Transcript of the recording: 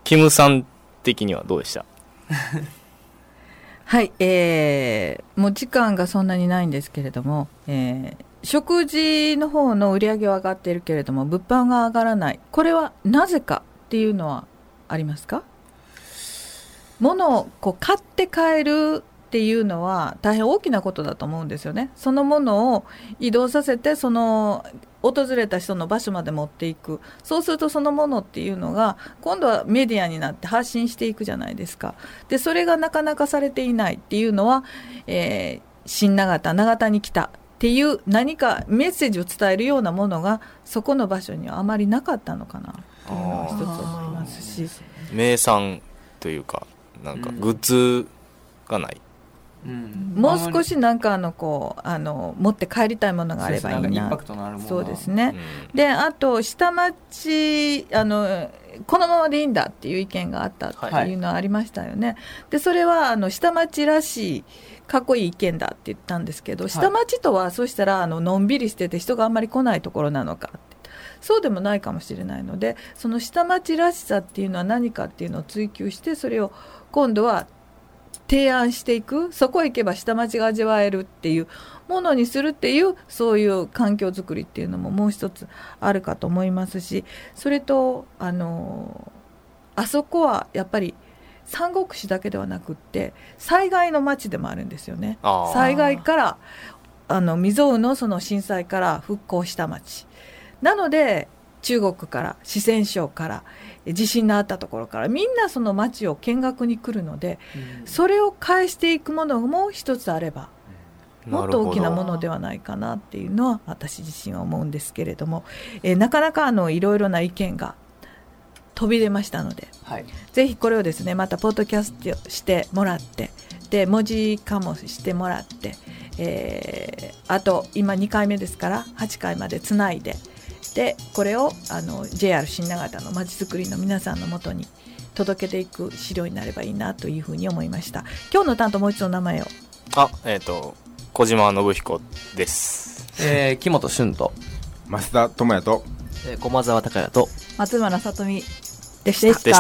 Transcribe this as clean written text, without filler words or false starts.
キムさん的にはどうでした？ はい、もう時間がそんなにないんですけれども、食事の方の売り上げは上がっているけれども物販が上がらない、これはなぜかっていうのはありますか？物をこう買って帰るっていうのは大変大きなことだと思うんですよね。そのものを移動させてその訪れた人の場所まで持っていく。そうするとそのものっていうのが今度はメディアになって発信していくじゃないですか。でそれがなかなかされていないっていうのは、新永田に来たっていう何かメッセージを伝えるようなものがそこの場所にはあまりなかったのかなっていうのは一つ思いますし、 名産というかなんかグッズがない、 もう少しなんかこう持って帰りたいものがあればいいな。 インパクトのあるもの。 そうですね、であと下町このままでいいんだっていう意見があったっていうのはありましたよね、でそれは下町らしいかっこいい意見だって言ったんですけど、下町とはそうしたらのんびりしてて人があんまり来ないところなのかって、そうでもないかもしれないので、その下町らしさっていうのは何かっていうのを追求して、それを今度は提案していく、そこへ行けば下町が味わえるっていうものにするっていう、そういう環境づくりっていうのももう一つあるかと思いますし、それとあそこはやっぱり三国志だけではなくって災害の町でもあるんですよね。災害から未曾有のその震災から復興した町なので、中国から四川省から地震のあったところからみんなその町を見学に来るので、それを返していくものも一つあればもっと大きなものではないかなっていうのは私自身は思うんですけれども、なかなかいろいろな意見が飛び出ましたので、ぜひこれをですねまたポッドキャストしてもらって、で文字化もしてもらって、あと今2回目ですから8回までつないで、でこれをJR 新長田のまちづくりの皆さんのもとに届けていく資料になればいいなというふうに思いました。今日の担当もう一度名前を。 小島信彦です。 木本俊と増田智也と駒沢孝也と松村さとみでした。